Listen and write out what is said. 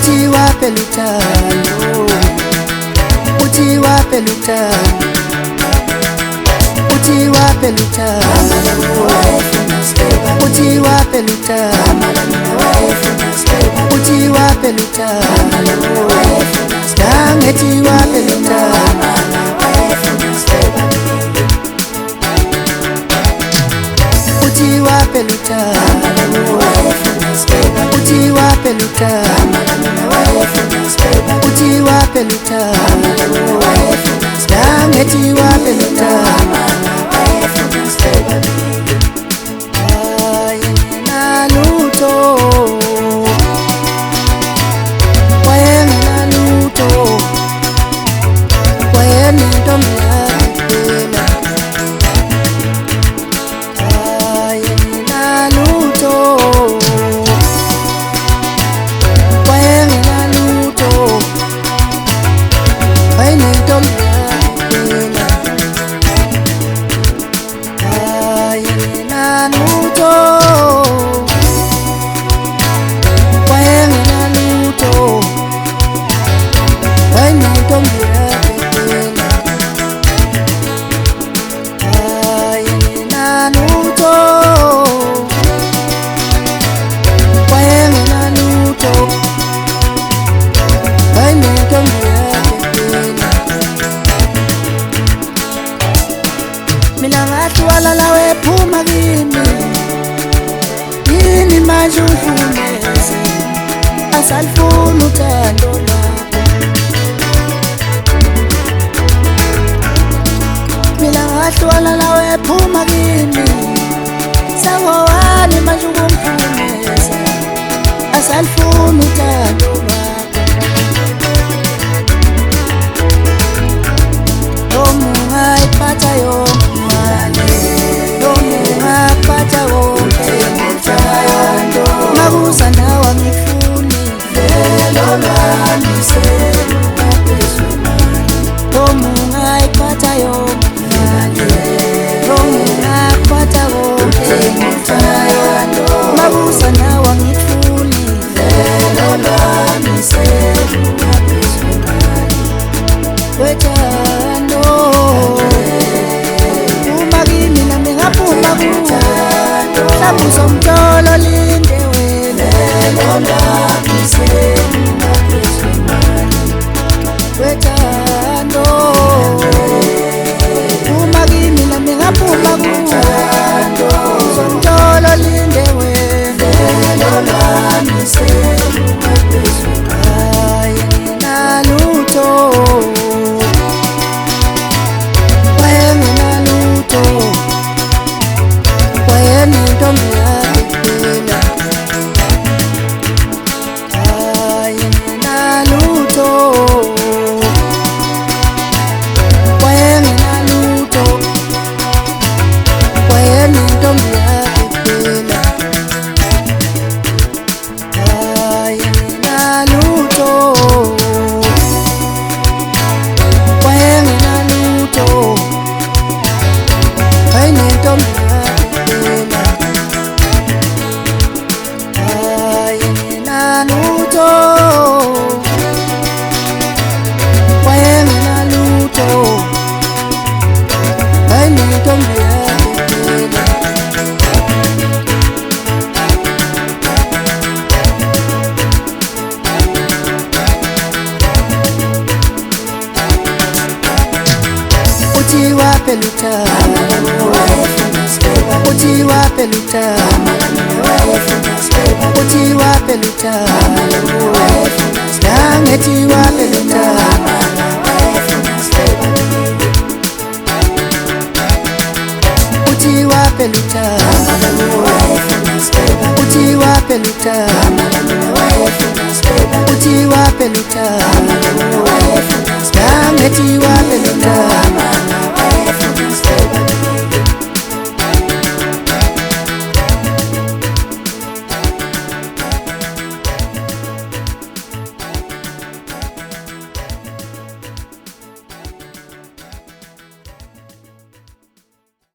Utiwa pelutano, utiwa pelutano, utiwa pelutano, utiwa pelutano, utiwa pelutano, nangetiwa pelutano, utiwa pelutano, utiwa pelutano, utiwa pelutano, nangetiwa pelutano. Mina ngatwala lawe phuma kimi yini manje ufumeze asalifuna uthando lwakho. Mina ngatwala lawe phuma kimi sangowani manje ukumphumeza asalifuna uthando lwakho. Ipata yo mabusa nawa ngifuni velo lami omunga ipata yo omunga ipata yo mabusa nawa ngifuni velo lami wetando umagimi nami ngaphuma kuthando hlabusa umtolo linde wena wetando umagimi nami ngaphuma kuthando umtolo linde wena Utiwa pelutano, utiwa pelutano, utiwa pelutano, nangetiwa pelutano. Utiwa pelutano, utiwa pelutano, utiwa pelutano, nangetiwa pelutano.